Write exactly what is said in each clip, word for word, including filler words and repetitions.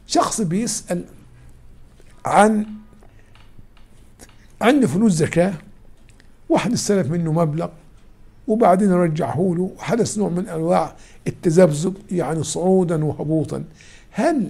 شخص بيسأل عن عنده فلوس زكاة، واحد استلف منه مبلغ وبعدين رجعه له وحدث نوع من أنواع التذبذب، يعني صعودا وهبوطا. هل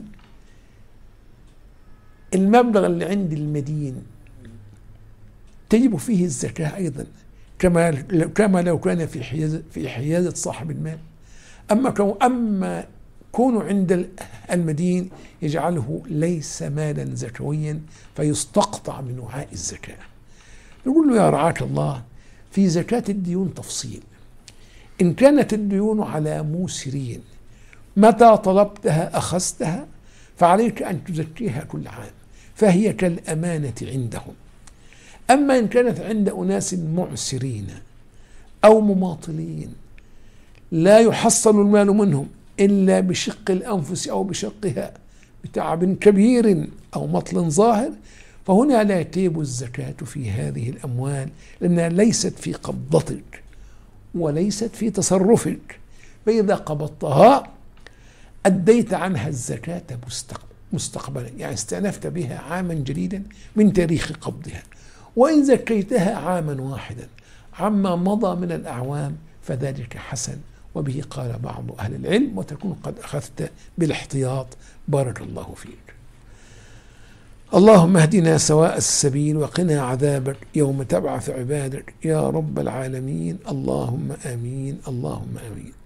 المبلغ اللي عند المدين تجب فيه الزكاة أيضا كما كما لو كان في حيازة في حيازة صاحب المال؟ أما كون أما كونه عند المدين يجعله ليس مالا زكويا فيستقطع من وعاء الزكاة. نقول له يا رعاك الله، في زكاة الديون تفصيل. إن كانت الديون على موسرين متى طلبتها أخذتها فعليك أن تزكيها كل عام، فهي كالأمانة عندهم. أما إن كانت عند أناس معسرين أو مماطلين لا يحصل المال منهم إلا بشق الأنفس أو بشقها بتعب كبير أو مطل ظاهر، فهنا لا تجب الزكاة في هذه الأموال، لأنها ليست في قبضتك وليست في تصرفك، فإذا قبضتها أديت عنها الزكاة مستقبلا، يعني استأنفت بها عاما جديدا من تاريخ قبضها. وإن زكيتها عاما واحدا عما مضى من الأعوام فذلك حسن، وبه قال بعض أهل العلم، وتكون قد أخذت بالاحتياط. بارك الله فيك. اللهم اهدنا سواء السبيل وقنا عذابك يوم تبعث عبادك يا رب العالمين. اللهم آمين، اللهم آمين.